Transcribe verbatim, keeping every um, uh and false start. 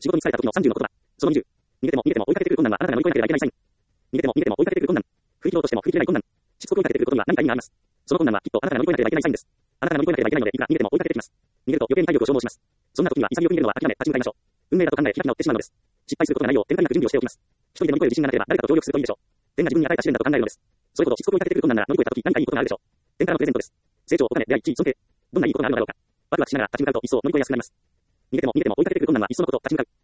仕事に疲れた時のさんじゅうの言葉。そのにじゅう。逃げても逃げても追いかけてくる困難はあなたが乗り越えなければいけないサイン。逃げても逃げても追いかけてくる困難。振り切ろうとしても振り切れない困難。しつこく追いかけてくることには何か意味があります。その困難はきっとあなたが乗り越えなければいけないサインです。あなたが乗り越えなければいけないので、いくら逃げても追いかけてきます。逃げると余計に体力を消耗します。そんな時には潔く逃げるのは諦め、立ち向かいましょう。運命だと考え開き直ってしまうのです。失敗することがないよう、天下りなく準備をしておきます。一人で乗り越える自信がなければ誰かと協力するといいでしょう。天が自分に与えた試練だと考えるのです。それほどしつこく追いかけてくる困難なら乗り越えた時何かいいことがあるでしょう。天からのプレゼントです。成長、お金、出会い、地位、尊敬。どんないいことがあるのだろうか。ワクワクしながら立ち向かうと一層乗り越えやすくなります。逃げても逃げても追いかけてくる困難は一層のこと立ち向かう。